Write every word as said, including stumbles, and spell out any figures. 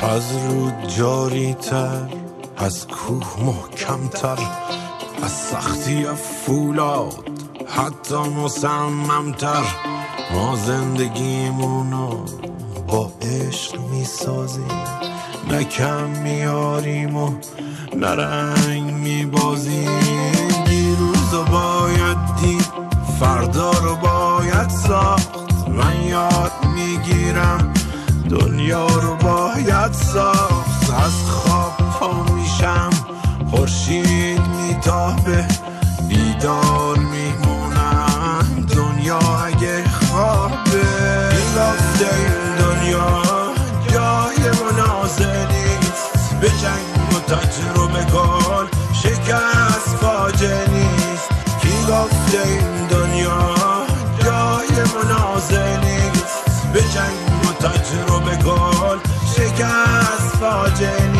از رود جاری تر، از کوه محکم تر، از سختی فولاد حتی مصمم تر. ما زندگیمونو با عشق میسازیم، نه کم میاریم و نه رنگ میبازیم. دیروزو باید دید، فردا رو باید ساخت. من یاد میگیرم دنیا رو باید ساخت. از خواب پا میشم، خورشید میتابه، بیدار میمونم دنیا اگه خوابه. گفته این دنیا جای منازع نیست، به جنگ و تجربه کن شکست فاجعه نیست. کی گفته این دنیا جای منازع نیست، به جنگ و تجربه کن شکست فاجعه نیست.